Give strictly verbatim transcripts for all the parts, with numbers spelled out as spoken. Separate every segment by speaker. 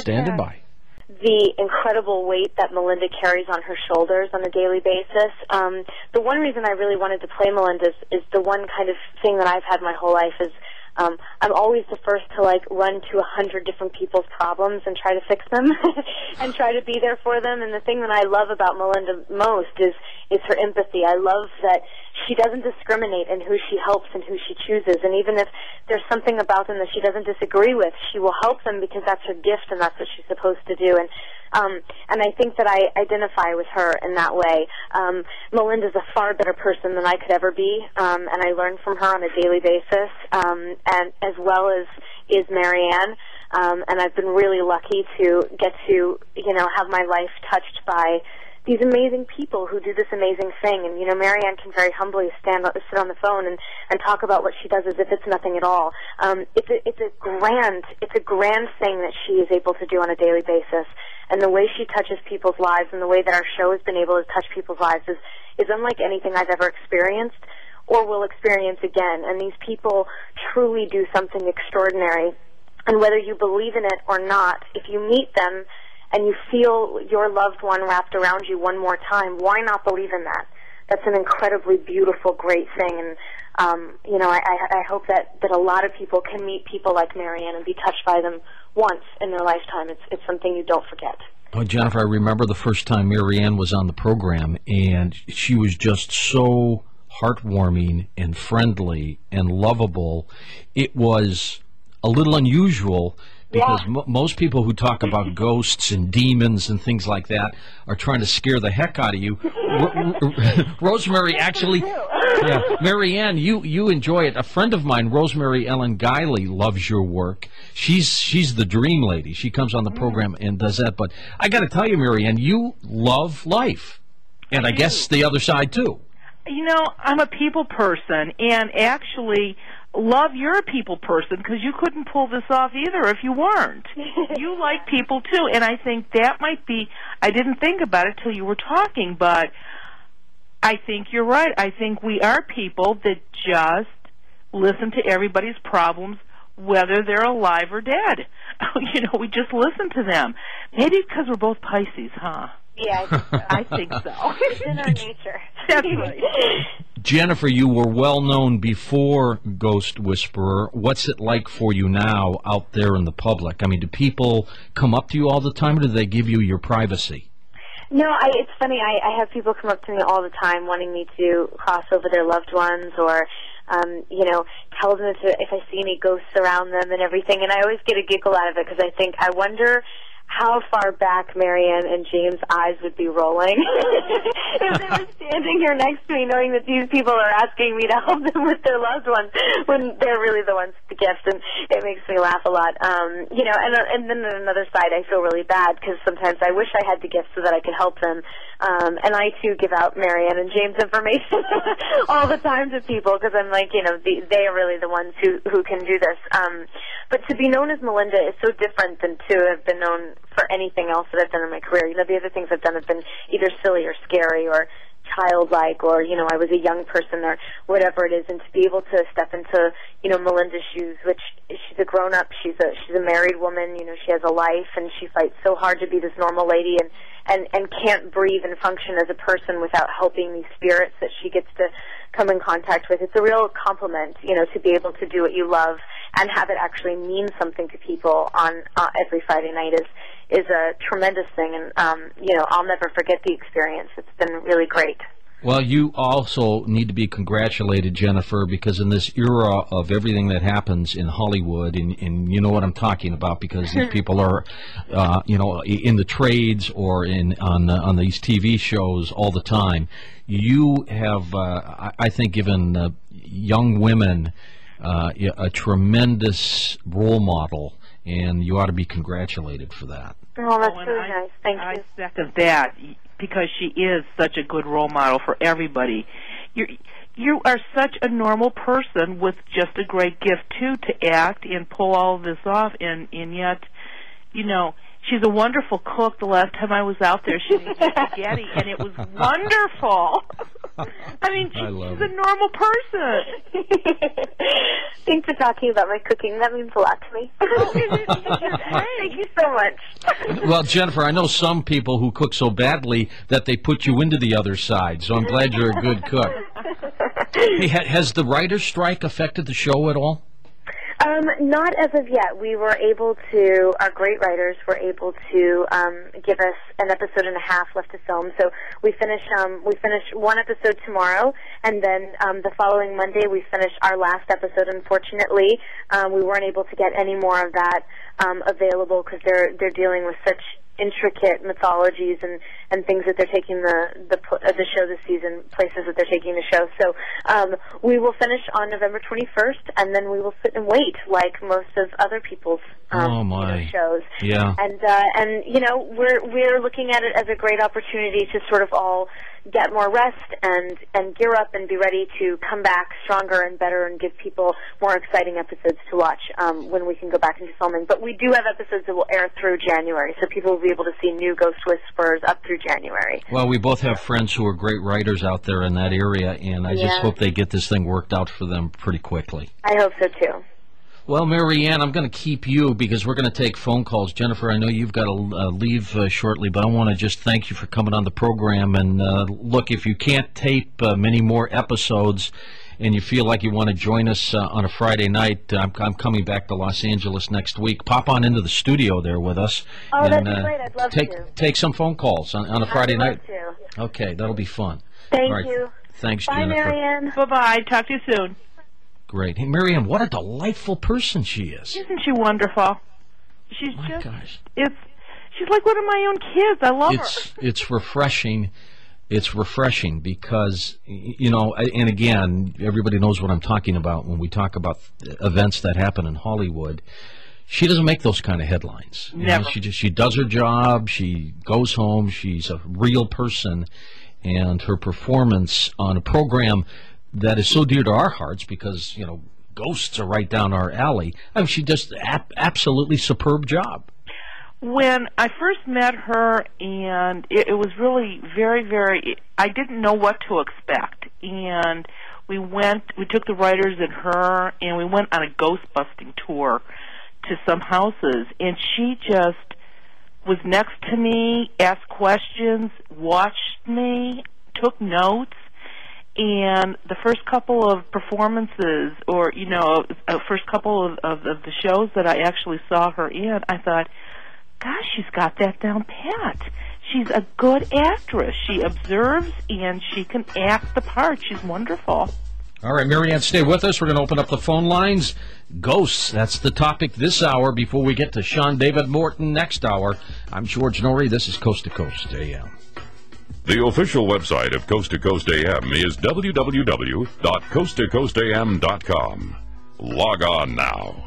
Speaker 1: Standing by.
Speaker 2: The incredible weight that Melinda carries on her shoulders on a daily basis. Um, the one reason I really wanted to play Melinda is, is the one kind of thing that I've had my whole life is um, I'm always the first to, like, run to a hundred different people's problems and try to fix them and try to be there for them. And the thing that I love about Melinda most is, is her empathy. I love that she doesn't discriminate in who she helps and who she chooses. And even if there's something about them that she doesn't disagree with, she will help them because that's her gift and that's what she's supposed to do. And um, and I think that I identify with her in that way. Um, Melinda's a far better person than I could ever be, um, and I learn from her on a daily basis, um, and as well as is Marianne. Um, and I've been really lucky to get to, you know, have my life touched by these amazing people who do this amazing thing. And, you know, Marianne can very humbly stand sit on the phone and, and talk about what she does as if it's nothing at all. Um, it's a, it's a grand, it's a grand thing that she is able to do on a daily basis. And the way she touches people's lives and the way that our show has been able to touch people's lives is, is unlike anything I've ever experienced or will experience again. And these people truly do something extraordinary. And whether you believe in it or not, if you meet them and you feel your loved one wrapped around you one more time, why not believe in that? That's an incredibly beautiful, great thing. And, um, you know, I, I hope that, that a lot of people can meet people like Marianne and be touched by them once in their lifetime. It's, it's something you don't forget.
Speaker 1: Oh, Jennifer, I remember the first time Marianne was on the program, and she was just so heartwarming and friendly and lovable. It was a little unusual because
Speaker 2: yeah.
Speaker 1: m most people who talk about ghosts and demons and things like that are trying to scare the heck out of you. R R Rosemary actually, yeah, Marianne, you you enjoy it. A friend of mine, Rosemary Ellen Guiley, loves your work. She's she's the dream lady. She comes on the program and does that. But I got to tell you, Marianne, you love life, and I guess the other side too.
Speaker 3: You know, I'm a people person, and actually, love, you're a people person because you couldn't pull this off either if you weren't. You like people too, and I think that might be, I didn't think about it till you were talking, but I think you're right. I think we are people that just listen to everybody's problems, whether they're alive or dead. You know, we just listen to them. Maybe because we're both Pisces, huh?
Speaker 2: Yeah, I think so.
Speaker 3: I think so.
Speaker 2: It's in our nature.
Speaker 3: That's right.
Speaker 1: Jennifer, you were well known before Ghost Whisperer. What's it like for you now out there in the public? I mean, do people come up to you all the time, or do they give you your privacy?
Speaker 2: No, I, it's funny. I, I have people come up to me all the time wanting me to cross over their loved ones or, um, you know, tell them if, if I see any ghosts around them and everything. And I always get a giggle out of it because I think, I wonder how far back Marianne and James' eyes would be rolling if they were standing here next to me knowing that these people are asking me to help them with their loved ones when they're really the ones with the gifts, and it makes me laugh a lot. Um, you know, and, and then on another side, I feel really bad because sometimes I wish I had the gifts so that I could help them. Um, and I, too, give out Marianne and James' information all the time to people because I'm like, you know, the, they are really the ones who, who can do this. Um, but to be known as Melinda is so different than to have been known for anything else that I've done in my career. You know, the other things I've done have been either silly or scary or childlike, or, you know, I was a young person or whatever it is, and to be able to step into, you know, Melinda's shoes, which she's a grown-up, she's a she's a married woman, you know, she has a life, and she fights so hard to be this normal lady and, and, and can't breathe and function as a person without helping these spirits that she gets to come in contact with. It's a real compliment, you know, to be able to do what you love and have it actually mean something to people on uh, every Friday night is is a tremendous thing, and um, you know, I'll never forget the experience. It's been really great.
Speaker 1: Well, you also need to be congratulated, Jennifer, because in this era of everything that happens in Hollywood, and, and you know what I'm talking about, because these people are, uh, you know, in the trades or in on uh, on these T V shows all the time. You have, uh, I, I think, given uh, young women uh, a tremendous role model, and you ought to be congratulated for that.
Speaker 2: Oh, that's
Speaker 3: oh,
Speaker 2: really
Speaker 3: I,
Speaker 2: nice. Thank
Speaker 3: I
Speaker 2: you.
Speaker 3: I second that, because she is such a good role model for everybody. You're, you are such a normal person with just a great gift, too, to act and pull all of this off, and, and yet, you know, she's a wonderful cook. The last time I was out there, she made spaghetti, and it was wonderful. I mean, she,
Speaker 1: I love
Speaker 3: she's
Speaker 1: it.
Speaker 3: a normal person.
Speaker 2: Thanks for talking about my cooking. That means a lot to me.
Speaker 3: Oh, it is. Hey.
Speaker 2: Thank you so much.
Speaker 1: Well, Jennifer, I know some people who cook so badly that they put you into the other side, so I'm glad you're a good cook. Hey, ha- has the writer's strike affected the show at all?
Speaker 2: Um, not as of yet. We were able to, our great writers were able to um, give us an episode and a half left to film. So we finish, um, we finish one episode tomorrow, and then um, the following Monday we finish our last episode. Unfortunately, um, we weren't able to get any more of that um, available because they're they're dealing with such intricate mythologies and, and things that they're taking the the uh, the show this season, places that they're taking the show. So um, we will finish on November twenty-first, and then we will sit and wait like most of other people's um,
Speaker 1: Oh, my.
Speaker 2: you know, shows.
Speaker 1: Yeah.
Speaker 2: And uh, and you know we're we're looking at it as a great opportunity to sort of all get more rest and and gear up and be ready to come back stronger and better and give people more exciting episodes to watch um, when we can go back into filming. But we do have episodes that will air through January, so people will be able to see new Ghost Whisperers up through January.
Speaker 1: Well, we both have friends who are great writers out there in that area, and I
Speaker 2: Yeah.
Speaker 1: just hope they get this thing worked out for them pretty quickly.
Speaker 2: I hope so too.
Speaker 1: Well, Mary Ann, I'm going to keep you because we're going to take phone calls. Jennifer, I know you've got to uh, leave uh, shortly, but I want to just thank you for coming on the program. And uh, look, if you can't tape uh, many more episodes and you feel like you want to join us uh, on a Friday night, I'm, I'm coming back to Los Angeles next week. Pop on into the studio there with us.
Speaker 2: Oh,
Speaker 1: and,
Speaker 2: that'd be
Speaker 1: uh,
Speaker 2: great. I'd love
Speaker 1: take,
Speaker 2: to.
Speaker 1: Take some phone calls on, on a Friday
Speaker 2: I'd
Speaker 1: night.
Speaker 2: love to.
Speaker 1: Okay, that'll be fun.
Speaker 2: Thank
Speaker 1: All right.
Speaker 2: you.
Speaker 1: Thanks,
Speaker 2: Bye,
Speaker 1: Jennifer.
Speaker 2: Marianne.
Speaker 3: Bye-bye. Talk to you soon.
Speaker 1: Great. Hey, Mary Ann, what a delightful person she is.
Speaker 3: Isn't she wonderful? She's
Speaker 1: My
Speaker 3: just,
Speaker 1: gosh.
Speaker 3: it's, she's like one of my own kids. I love
Speaker 1: It's
Speaker 3: her.
Speaker 1: it's refreshing. It's refreshing because, y- you know, and again, everybody knows what I'm talking about when we talk about events that happen in Hollywood. She doesn't make those kind of headlines. You know,
Speaker 3: Never.
Speaker 1: she just she does her job. She goes home. She's a real person, and her performance on a program that is so dear to our hearts because, you know, ghosts are right down our alley. I mean, she does an absolutely superb job.
Speaker 3: When I first met her, and it, it was really very, very, I didn't know what to expect. And we went, we took the writers and her, and we went on a ghost-busting tour to some houses. And she just was next to me, asked questions, watched me, took notes. And the first couple of performances, or, you know, uh, first couple of, of, of the shows that I actually saw her in, I thought, gosh, she's got that down pat. She's a good actress. She observes and she can act the part. She's wonderful.
Speaker 1: All right, Mary Ann, stay with us. We're going to open up the phone lines. Ghosts, that's the topic this hour before we get to Sean David Morton next hour. I'm George Norrie. This is Coast to Coast A M.
Speaker 4: The official website of Coast to Coast A M is w w w dot coast to coast a m dot com. Log on now.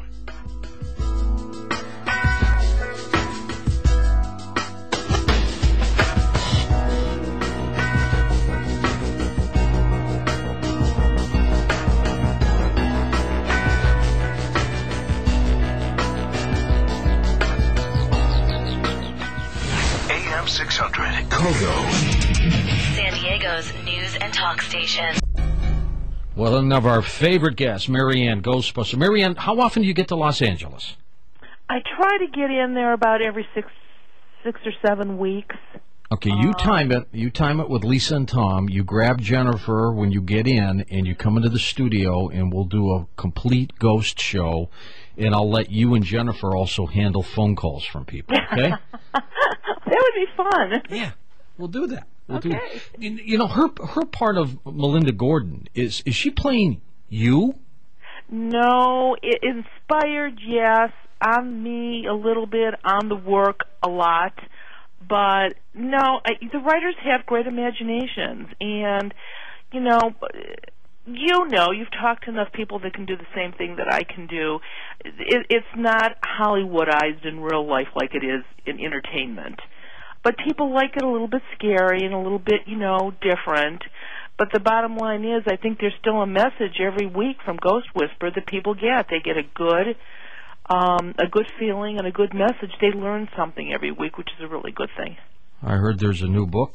Speaker 5: A M six hundred, Kogo.
Speaker 6: San Diego's news and talk station.
Speaker 1: Well, one of our favorite guests, Mary Ann Ghostbuster. Mary Ann, how often do you get to Los Angeles?
Speaker 3: I try to get in there about every six, six or seven weeks.
Speaker 1: Okay, you time it. You time it with Lisa and Tom. You grab Jennifer when you get in, and you come into the studio, and we'll do a complete ghost show. And I'll let you and Jennifer also handle phone calls from people. Okay?
Speaker 3: That would be fun.
Speaker 1: Yeah, we'll do that. We'll do
Speaker 3: Okay.
Speaker 1: that. You you know, her her part of Melinda Gordon is is she playing you?
Speaker 3: No, it inspired, yes, on me a little bit, on the work a lot. But no, I, the writers have great imaginations, and you know, you know, you've talked to enough people that can do the same thing that I can do. It, it's not Hollywoodized in real life like it is in entertainment, but people like it a little bit scary and a little bit, you know, different. But the bottom line is, I think there's still a message every week from Ghost Whisperer that people get. They get a good. Um, a good feeling and a good message. They learn something every week, which is a really good thing.
Speaker 1: I heard there's a new book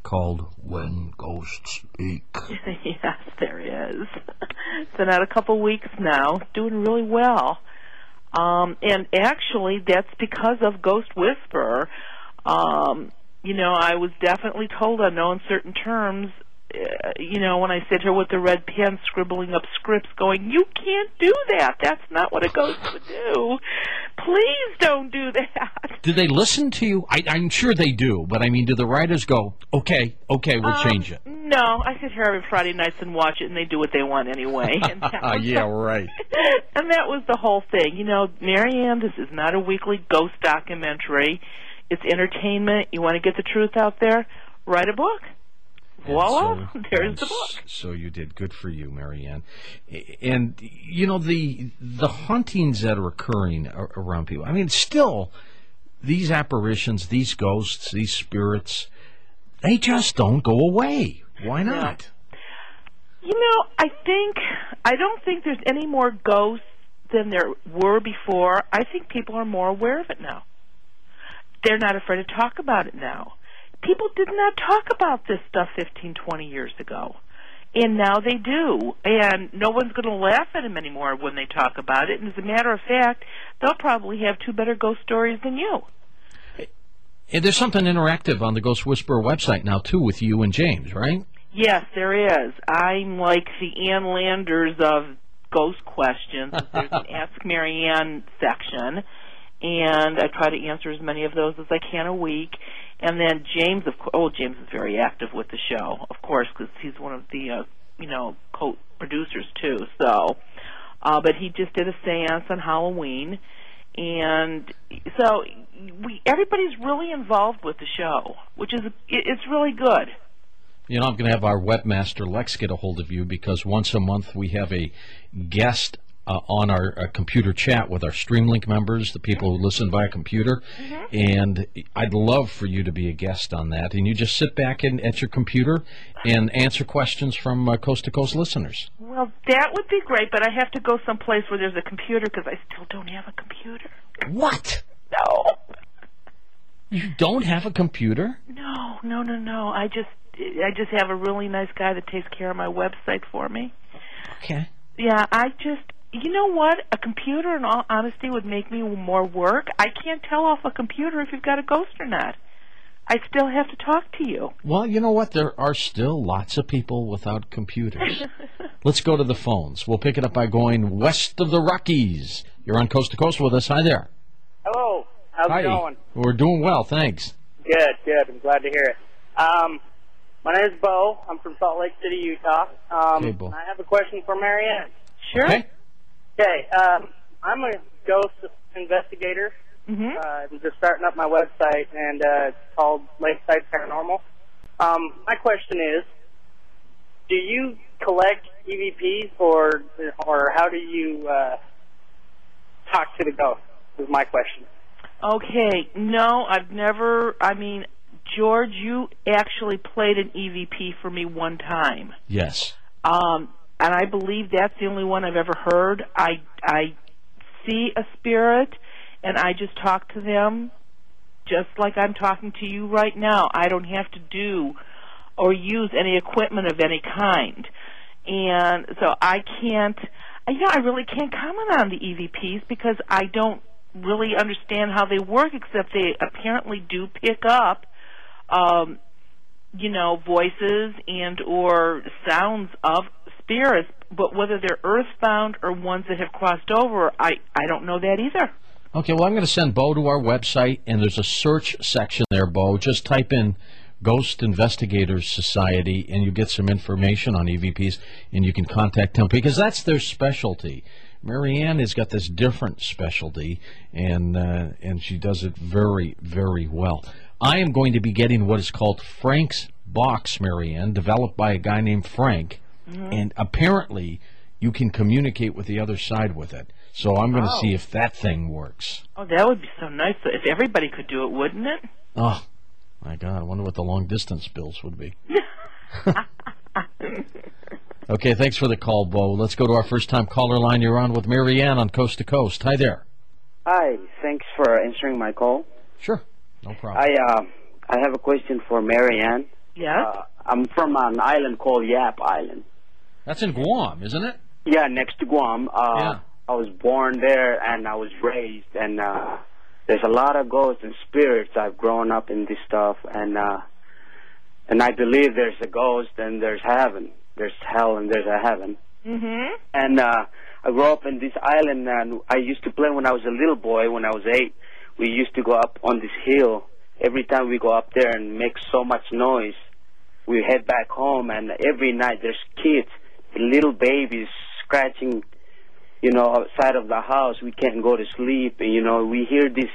Speaker 1: called When Ghosts Speak.
Speaker 3: Yes, there is. It's been out a couple weeks now, doing really well. Um, and actually, that's because of Ghost Whisperer. Um, you know, I was definitely told on no uncertain terms, uh, you know, when I sit here with the red pen scribbling up scripts going, you can't do that. That's not what a ghost would do. Please don't do that.
Speaker 1: Do they listen to you? I, I'm sure they do, but I mean, do the writers go, okay, okay, we'll
Speaker 3: um,
Speaker 1: change it?
Speaker 3: No, I sit here every Friday nights and watch it, and they do what they want anyway. And that was
Speaker 1: yeah, right.
Speaker 3: And that was the whole thing. You know, Marianne, this is not a weekly ghost documentary. It's entertainment. You want to get the truth out there? Write a book. Voila, so, there's the book.
Speaker 1: So you did. Good for you, Marianne. And, you know, the the hauntings that are occurring around people, I mean, still, these apparitions, these ghosts, these spirits, they just don't go away. Why not?
Speaker 3: You know, I think, I don't think there's any more ghosts than there were before. I think people are more aware of it now. They're not afraid to talk about it now. People did not talk about this stuff fifteen, twenty years ago. And now they do. And no one's going to laugh at them anymore when they talk about it. And as a matter of fact, they'll probably have two better ghost stories than you.
Speaker 1: And there's something interactive on the Ghost Whisperer website now, too, with you and James, right?
Speaker 3: Yes, there is. I'm like the Ann Landers of ghost questions. There's an Ask Marianne section. And I try to answer as many of those as I can a week. And then James, of course, oh, James is very active with the show, of course, because he's one of the, uh, you know, co-producers too. So, uh, but he just did a seance on Halloween, and so we everybody's really involved with the show, which is it, it's really good.
Speaker 1: You know, I'm going to have our webmaster Lex get a hold of you because once a month we have a guest Uh, on our uh, computer chat with our Streamlink members, the people who listen via computer, mm-hmm. and I'd love for you to be a guest on that. And you just sit back in, at your computer and answer questions from uh, coast-to-coast listeners.
Speaker 3: Well, that would be great, but I have to go someplace where there's a computer because I still don't have a computer.
Speaker 1: What?
Speaker 3: No.
Speaker 1: You don't have a computer?
Speaker 3: No, no, no, no. I just, I just have a really nice guy that takes care of my website for me.
Speaker 1: Okay.
Speaker 3: Yeah, I just... You know what? A computer, in all honesty, would make me more work. I can't tell off a computer if you've got a ghost or not. I still have to talk to you.
Speaker 1: Well, you know what? There are still lots of people without computers. Let's go to the phones. We'll pick it up by going west of the Rockies. You're on Coast to Coast with us. Hi there.
Speaker 7: Hello. How's
Speaker 1: Hi.
Speaker 7: it going?
Speaker 1: We're doing well, thanks.
Speaker 7: Good, good. I'm glad to hear it. Um, my name is Bo. I'm from Salt Lake City, Utah. Um,
Speaker 1: hey, Bo.
Speaker 7: I have a question for Marianne.
Speaker 3: Sure.
Speaker 1: Okay.
Speaker 7: Okay, um, I'm a ghost investigator.
Speaker 3: Mm-hmm.
Speaker 7: Uh, I'm just starting up my website, and uh, it's called Lakeside Paranormal. Um, my question is, do you collect E V Ps, or or how do you uh, talk to the ghost, is my question.
Speaker 3: Okay, no, I've never, I mean, George, you actually played an E V P for me one time.
Speaker 1: Yes.
Speaker 3: Um, and I believe that's the only one I've ever heard. I, I see a spirit, and I just talk to them just like I'm talking to you right now. I don't have to do or use any equipment of any kind. And so I can't, you know, I really can't comment on the E V Ps because I don't really understand how they work, except they apparently do pick up, um, you know, voices and or sounds of spirits, but whether they're earthbound or ones that have crossed over, I, I don't know that either.
Speaker 1: Okay, well, I'm going to send Bo to our website, and there's a search section there, Bo. Just type in Ghost Investigators Society, and you get some information on E V Ps, and you can contact them, because that's their specialty. Marianne has got this different specialty, and uh, and she does it very, very well. I am going to be getting what is called Frank's Box, Marianne, developed by a guy named Frank, mm-hmm. and apparently you can communicate with the other side with it. So I'm going to
Speaker 3: oh.
Speaker 1: see if that thing works.
Speaker 3: Oh, that would be so nice. If everybody could do it, wouldn't it?
Speaker 1: Oh, my God. I wonder what the long-distance bills would be. Okay, thanks for the call, Bo. Let's go to our first-time caller line. You're on with Marianne on Coast to Coast. Hi there.
Speaker 8: Hi. Thanks for answering my call.
Speaker 1: Sure. No problem.
Speaker 8: I uh, I have a question for Marianne.
Speaker 3: Yes.
Speaker 8: Uh, I'm from an island called Yap Island.
Speaker 1: That's in Guam, isn't it?
Speaker 8: Yeah, next to Guam. Uh,
Speaker 1: Yeah.
Speaker 8: I was born there and I was raised, and uh, there's a lot of ghosts and spirits. I've grown up in this stuff, and uh, and I believe there's a ghost and there's heaven. There's hell and there's a heaven.
Speaker 3: Mm-hmm.
Speaker 8: And uh, I grew up in this island, and I used to play when I was a little boy. When I was eight, we used to go up on this hill. Every time we go up there and make so much noise, we head back home, and every night there's kids, little babies scratching, you know, outside of the house. We can't go to sleep, and, you know, we hear this,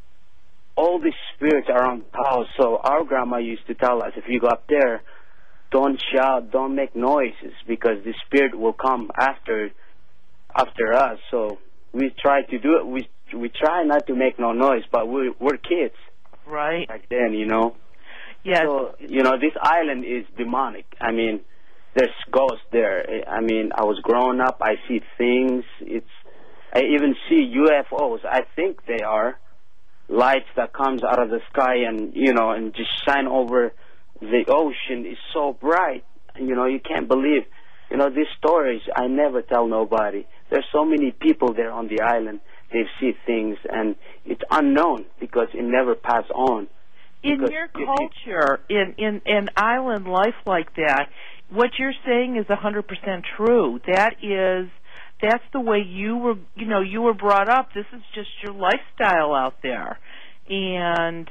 Speaker 8: all these spirits around the house. So our grandma used to tell us, if you go up there, don't shout, don't make noises, because the spirit will come after after us. So we try to do it. We we try not to make no noise, but we're, we're kids.
Speaker 3: Right.
Speaker 8: Back then, you know.
Speaker 3: Yes.
Speaker 8: So, you know, this island is demonic. I mean, there's ghosts there. I mean, I was growing up, I see things. It's, I even see U F Os. I think they are lights that comes out of the sky and, you know, and just shine over the ocean. Is so bright. You know, you can't believe. You know, these stories, I never tell nobody. There's so many people there on the island. They see things, and it's unknown because it never passed on.
Speaker 3: In
Speaker 8: Because
Speaker 3: your
Speaker 8: if you-
Speaker 3: culture, in, in, in island life like that, what you're saying is one hundred percent true. That is, that's the way you were, you know, you were brought up. This is just your lifestyle out there. And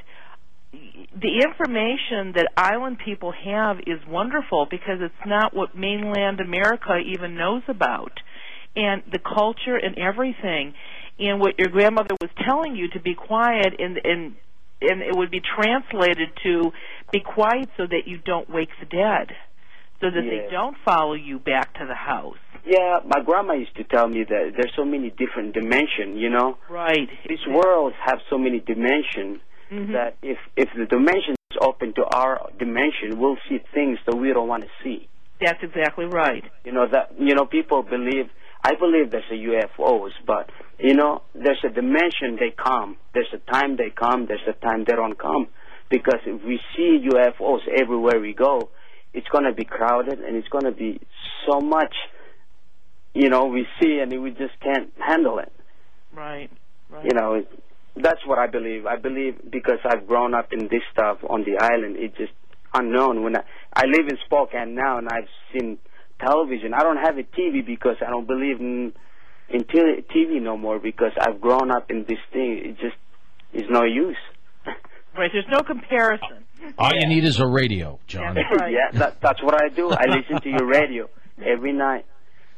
Speaker 3: the information that island people have is wonderful because it's not what mainland America even knows about. And the culture and everything. And what your grandmother was telling you to be quiet, and, and, and it would be translated to be quiet so that you don't wake the dead, so that
Speaker 8: Yeah.
Speaker 3: they don't follow you back to the house.
Speaker 8: Yeah, my grandma used to tell me that there's so many different dimensions, you know.
Speaker 3: Right.
Speaker 8: These worlds have so many dimensions
Speaker 3: Mhm.
Speaker 8: that if if the dimension is open to our dimension, we'll see things that we don't want to see.
Speaker 3: That's exactly right.
Speaker 8: You know that you know people believe. I believe there's a U F Os, but you know there's a dimension they come. There's a time they come. There's a time they don't come. Because if we see U F Os everywhere we go, it's going to be crowded and it's going to be so much. You know, we see and we just can't handle it.
Speaker 3: Right. Right.
Speaker 8: You know, it, that's what I believe. I believe because I've grown up in this stuff on the island, it's just unknown. When I, I live in Spokane now, and I've seen television. I don't have a T V because I don't believe in in T V no more because I've grown up in this thing. It just is no use.
Speaker 3: Right. There's no comparison.
Speaker 1: All you need is a radio, John.
Speaker 3: That's right.
Speaker 8: Yeah, that, that's what I do. I listen to your radio every night.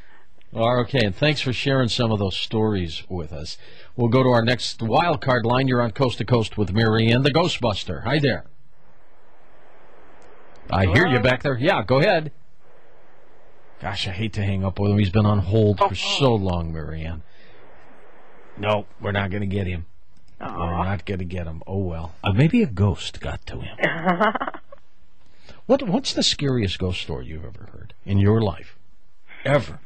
Speaker 1: Oh, okay, and thanks for sharing some of those stories with us. We'll go to our next wild card line. You're on Coast to Coast with Mary Ann, the Ghostbuster. Hi there. I hear you back there. Yeah, go ahead. Gosh, I hate to hang up with him. He's been on hold for so long, Mary Ann. No, we're not going to get him. We're not going to get him. Oh, well. Uh, maybe a ghost got to him. what What's the scariest ghost story you've ever heard in your life? Ever?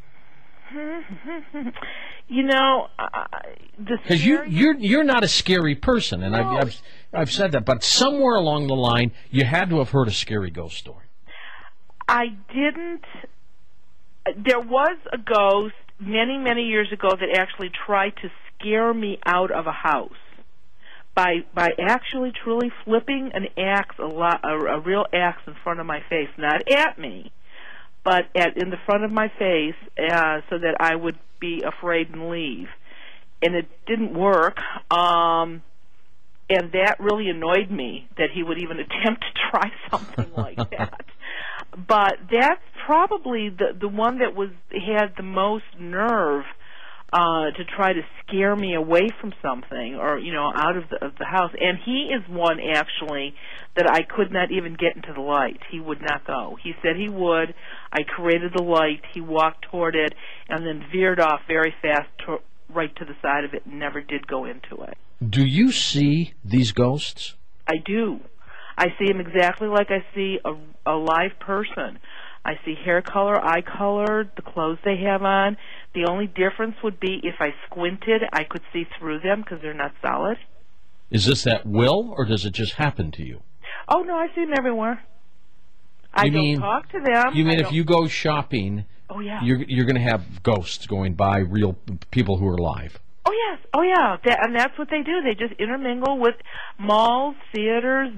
Speaker 3: You know, uh, the
Speaker 1: Because you,
Speaker 3: scary-
Speaker 1: you're you're not a scary person, and
Speaker 3: No.
Speaker 1: I've, I've I've said that. But somewhere along the line, you had to have heard a scary ghost story.
Speaker 3: I didn't. There was a ghost many, many years ago that actually tried to scare me out of a house by by actually truly flipping an axe, a, lo- a, a real axe in front of my face, not at me, but at in the front of my face, uh, so that I would be afraid and leave. And it didn't work. Um, and that really annoyed me that he would even attempt to try something like that. But that's probably the the one that was had the most nerve uh, to try to scare me away from something, or you know, out of the of the house. And he is one actually that I could not even get into the light. He would not go. He said he would. I created the light. He walked toward it and then veered off very fast to, right to the side of it and never did go into it.
Speaker 1: Do you see these ghosts?
Speaker 3: I do. I see him exactly like I see a, a live person. I see hair color, eye color, the clothes they have on. The only difference would be if I squinted, I could see through them because they're not solid.
Speaker 1: Is this at will, or does it just happen to you?
Speaker 3: Oh, no, I see them everywhere. I
Speaker 1: you
Speaker 3: don't
Speaker 1: mean,
Speaker 3: talk to them.
Speaker 1: You mean
Speaker 3: I
Speaker 1: if
Speaker 3: don't-
Speaker 1: you go shopping,
Speaker 3: Oh, yeah.
Speaker 1: you're you're going to have ghosts going by, real people who are alive?
Speaker 3: Oh, yes. Oh, yeah. That, and that's what they do. They just intermingle with malls, theaters,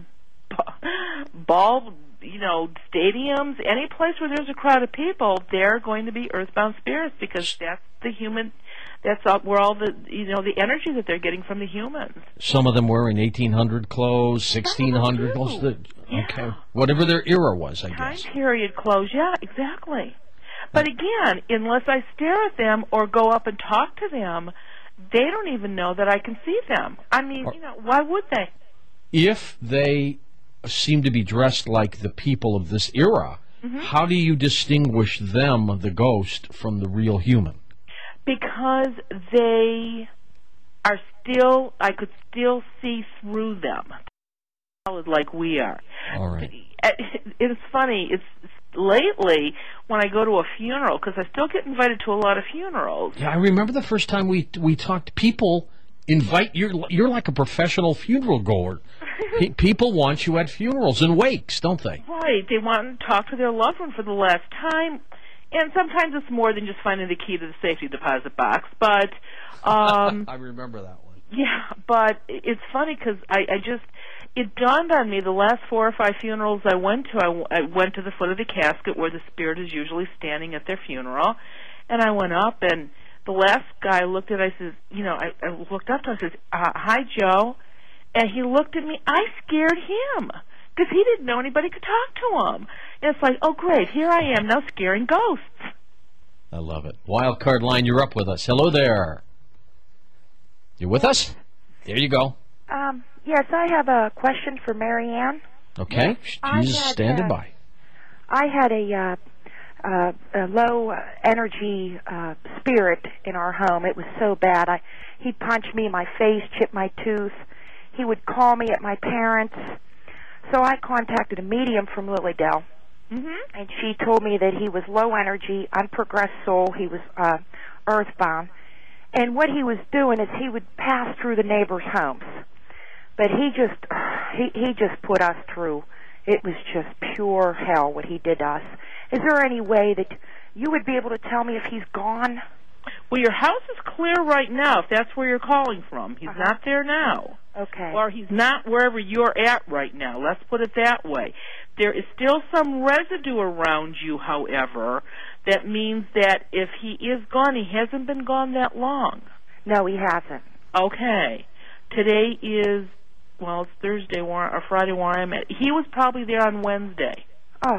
Speaker 3: ball, you know, stadiums, any place where there's a crowd of people. They're going to be earthbound spirits because that's the human. That's all, where all the you know the energy that they're getting from the humans.
Speaker 1: Some of them wearing eighteen hundred clothes, sixteen hundred clothes. The,
Speaker 3: Yeah.
Speaker 1: Okay, whatever their era was, I
Speaker 3: Time
Speaker 1: guess.
Speaker 3: period clothes. Yeah, exactly. But again, unless I stare at them or go up and talk to them, they don't even know that I can see them. I mean, you know, why would they?
Speaker 1: If they seem to be dressed like the people of this era,
Speaker 3: Mm-hmm.
Speaker 1: how do you distinguish them, the ghost, from the real human?
Speaker 3: Because they are still, I could still see through them, like we are.
Speaker 1: All right.
Speaker 3: It's funny. It's lately when I go to a funeral, because I still get invited to a lot of funerals.
Speaker 1: Yeah, I remember the first time we we talked. People invite you're you're like a professional funeral goer. Pe- people want you at funerals and wakes, don't they?
Speaker 3: Right. They want to talk to their loved one for the last time. And sometimes it's more than just finding the key to the safety deposit box. But, um,
Speaker 1: I remember that one.
Speaker 3: yeah, but it's funny because I, I just, it dawned on me the last four or five funerals I went to, I, w- I went to the foot of the casket where the spirit is usually standing at their funeral. And I went up, and the last guy looked at it, I says, you know, I, I looked up to him, I says, uh, hi, Joe. And he looked at me. I scared him because he didn't know anybody could talk to him. And it's like, oh, great, here I am now scaring ghosts.
Speaker 1: I love it. Wild card line, you're up with us. Hello there. You with us? There you go.
Speaker 9: Um, yes, I have a question for Mary Ann.
Speaker 1: Okay.
Speaker 9: I
Speaker 1: She's
Speaker 9: had,
Speaker 1: standing
Speaker 9: uh,
Speaker 1: by.
Speaker 9: I had a, uh, uh, a low uh, energy uh, spirit in our home. It was so bad. I he'd punch me in my face, chip my tooth. He would call me at my parents'. So I contacted a medium from Lilydale,
Speaker 3: Mm-hmm.
Speaker 9: and she told me that he was low energy, unprogressed soul. He was uh, earthbound. And what he was doing is he would pass through the neighbors' homes. But he just he, he just put us through. It was just pure hell what he did to us. Is there any way that you would be able to tell me if he's gone?
Speaker 3: Well, your house is clear right now, if that's where you're calling from. He's
Speaker 9: Uh-huh.
Speaker 3: not there now.
Speaker 9: Okay.
Speaker 3: Or he's not wherever you're at right now. Let's put it that way. There is still some residue around you, however, that means that if he is gone, he hasn't been gone that long.
Speaker 9: No, he hasn't.
Speaker 3: Okay. Today is, well, it's Thursday where, or Friday where I'm at. He was probably there on Wednesday.
Speaker 9: Oh.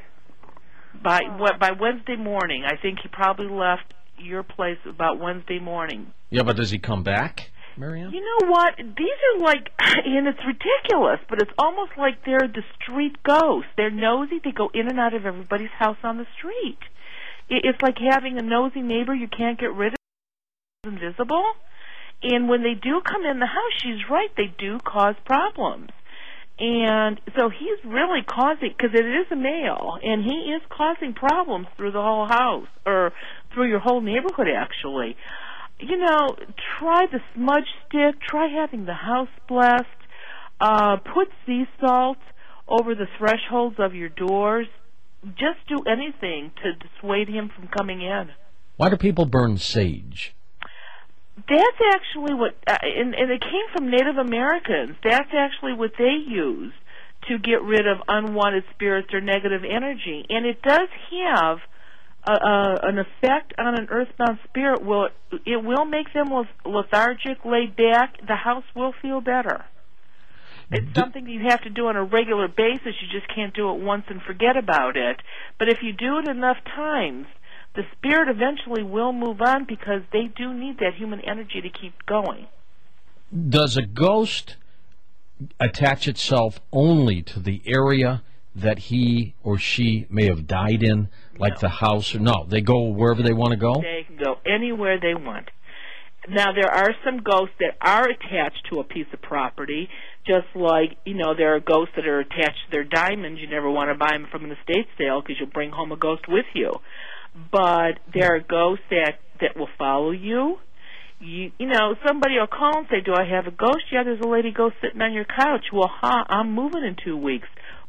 Speaker 3: By what? By Wednesday morning. I think he probably left your place about Wednesday morning.
Speaker 1: Yeah, but does he come back, Marianne?
Speaker 3: You know what? These are like, and it's ridiculous, but it's almost like they're the street ghosts. They're nosy. They go in and out of everybody's house on the street. It's like having a nosy neighbor you can't get rid of. It's invisible. And when they do come in the house, she's right, they do cause problems. And so he's really causing, because it is a male, and he is causing problems through the whole house, or through your whole neighborhood, actually. You know, try the smudge stick, try having the house blessed, uh, put sea salt over the thresholds of your doors. Just do anything to dissuade him from coming in.
Speaker 1: Why do people burn sage?
Speaker 3: That's actually what, uh, and, and it came from Native Americans. That's actually what they used to get rid of unwanted spirits or negative energy. And it does have a, a, an effect on an earthbound spirit. Will it will make them lethargic, laid back. The house will feel better. It's
Speaker 1: D-
Speaker 3: something you have to do on a regular basis. You just can't do it once and forget about it. But if you do it enough times, the spirit eventually will move on because they do need that human energy to keep going.
Speaker 1: Does a ghost attach itself only to the area that he or she may have died in, like
Speaker 3: No.
Speaker 1: the house? Or no, they go wherever they want to go?
Speaker 3: They can go anywhere they want. Now, there are some ghosts that are attached to a piece of property, just like, you know, there are ghosts that are attached to their diamonds. You never want to buy them from an estate sale because you'll bring home a ghost with you. But there are ghosts that, that will follow you. You you know, somebody will call and say, do I have a ghost? Yeah, there's a lady ghost sitting on your couch. Well, huh, I'm moving in two weeks.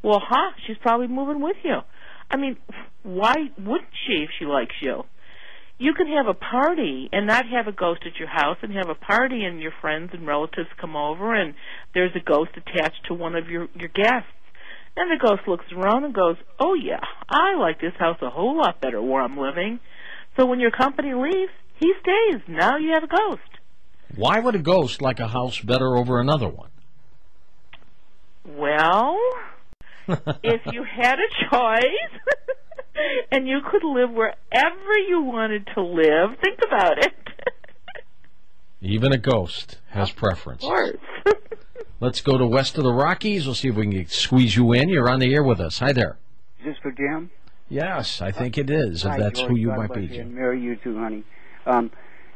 Speaker 3: Well, huh, she's probably moving with you. I mean, why wouldn't she if she likes you? You can have a party and not have a ghost at your house, and have a party and your friends and relatives come over and there's a ghost attached to one of your, your guests. And the ghost looks around and goes, oh yeah, I like this house a whole lot better where I'm living. So when your company leaves, he stays. Now you have a ghost.
Speaker 1: Why would a ghost like a house better over another one?
Speaker 3: Well, if you had a choice and you could live wherever you wanted to live, think about it.
Speaker 1: Even a ghost has preference.
Speaker 3: Of course.
Speaker 1: Let's go to west of the Rockies. We'll see if we can squeeze you in. You're on the air with us. Hi there.
Speaker 10: Is this for Jim?
Speaker 1: Yes, I think it is.
Speaker 10: Hi,
Speaker 1: If that's
Speaker 10: George,
Speaker 1: who you
Speaker 10: God
Speaker 1: might
Speaker 10: bless
Speaker 1: be,
Speaker 10: you,
Speaker 1: Jim.
Speaker 10: and marry you too, honey. Um,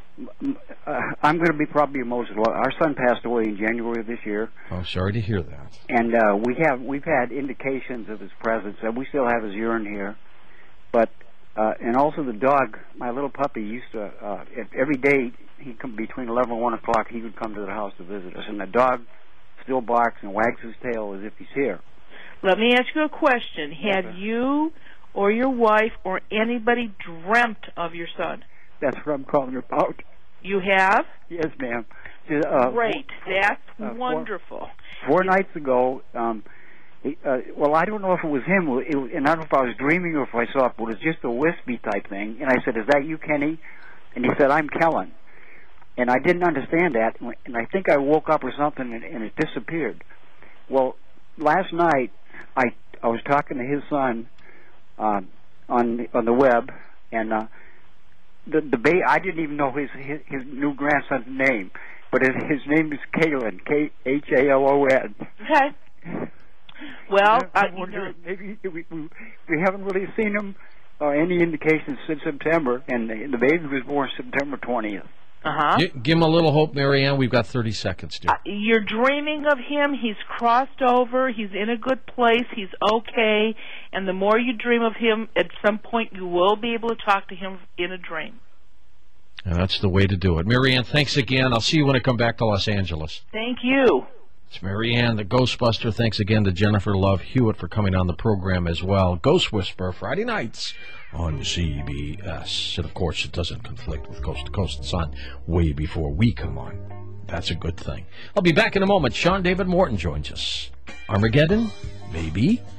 Speaker 10: m- uh, I'm going to be probably emotional. Our son passed away in January of this year,
Speaker 1: Oh, sorry to hear that.
Speaker 10: and uh, we have we've had indications of his presence, and we still have his urine here. But uh, and also the dog, my little puppy, used to uh, if, every day he'd come between eleven and one o'clock. He would come to the house to visit us, and the dog still barks and wags his tail as if he's here.
Speaker 3: Let me ask you a question. Have
Speaker 10: Okay.
Speaker 3: you or your wife or anybody dreamt of your son?
Speaker 10: That's what I'm calling about.
Speaker 3: You have?
Speaker 10: Yes, ma'am. Uh,
Speaker 3: Great. That's
Speaker 10: uh, four-
Speaker 3: wonderful.
Speaker 10: Four nights ago, um, he, uh, well, I don't know if it was him, it, was- and I don't know if I was dreaming or if I saw it, but it was just a wispy type thing. And I said, "Is that you, Kenny?" And he said, "I'm Kellen." And I didn't understand that, and I think I woke up or something, and, and it disappeared. Well, last night I I was talking to his son uh, on on the web, and uh, the the ba- I didn't even know his, his his new grandson's name, but his, his name is Kalen, K H A L O N.
Speaker 3: Okay. Well,
Speaker 10: I
Speaker 3: uh, you
Speaker 10: wonder
Speaker 3: know,
Speaker 10: maybe we, we we haven't really seen him or any indications since September, and the, the baby was born September twentieth.
Speaker 3: uh-huh.
Speaker 1: Gi- Give him a little hope, Marianne. We've got thirty seconds, dear.
Speaker 3: Uh, you're dreaming of him. He's crossed over. He's in a good place. He's okay. And the more you dream of him, at some point you will be able to talk to him in a dream.
Speaker 1: And that's the way to do it. Marianne, thanks again. I'll see you when I come back to Los Angeles.
Speaker 3: Thank you.
Speaker 1: It's Marianne, the Ghostbuster. Thanks again to Jennifer Love Hewitt for coming on the program as well. Ghost Whisperer, Friday nights on C B S. And, of course, it doesn't conflict with Coast to Coast. It's on way before we come on. That's a good thing. I'll be back in a moment. Sean David Morton joins us. Armageddon? Maybe.